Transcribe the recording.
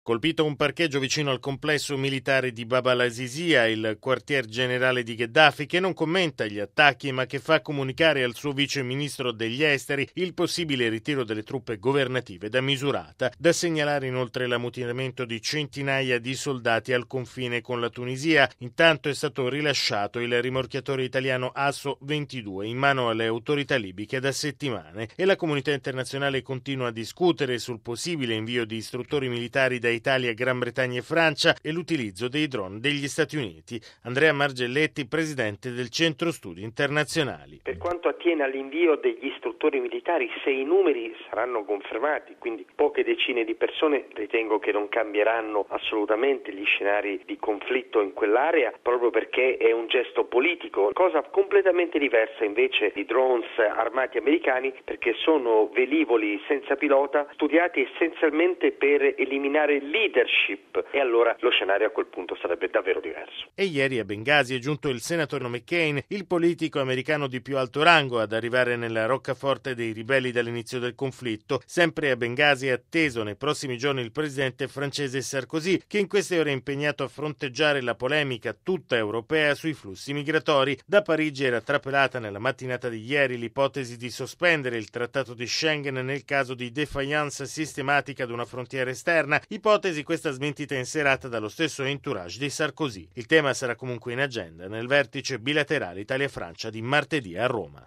Colpito un parcheggio vicino al complesso militare di Bab al-Azizia, il quartier generale di Gheddafi, che non commenta gli attacchi ma che fa comunicare al suo vice ministro degli esteri il possibile ritiro delle truppe governative da Misurata. Da segnalare inoltre l'ammutinamento di centinaia di soldati al confine con la Tunisia. Intanto è stato rilasciato il rimorchiatore italiano Asso 22 in mano alle autorità libiche da settimane e la comunità internazionale continua a discutere sul possibile invio di istruttori militari da Italia, Gran Bretagna e Francia e l'utilizzo dei droni degli Stati Uniti. Andrea Margelletti, presidente del Centro Studi Internazionali. Per quanto attiene all'invio degli istruttori militari, se i numeri saranno confermati, quindi poche decine di persone, ritengo che non cambieranno assolutamente gli scenari di conflitto in quell'area, proprio perché è un gesto politico, cosa completamente diversa invece di drones armati americani, perché sono velivoli senza pilota studiati essenzialmente per eliminare leadership, e allora lo scenario a quel punto sarebbe davvero diverso. E ieri a Bengasi è giunto il senatore McCain, il politico americano di più alto rango ad arrivare nella roccaforte dei ribelli dall'inizio del conflitto. Sempre a Bengasi è atteso nei prossimi giorni il presidente francese Sarkozy, che in queste ore è impegnato a fronteggiare la polemica tutta europea sui flussi migratori. Da Parigi era trapelata nella mattinata di ieri l'ipotesi di sospendere il trattato di Schengen nel caso di defiance sistematica ad una frontiera esterna, ipotesi questa smentita in serata dallo stesso entourage di Sarkozy. Il tema sarà comunque in agenda nel vertice bilaterale Italia-Francia di martedì a Roma.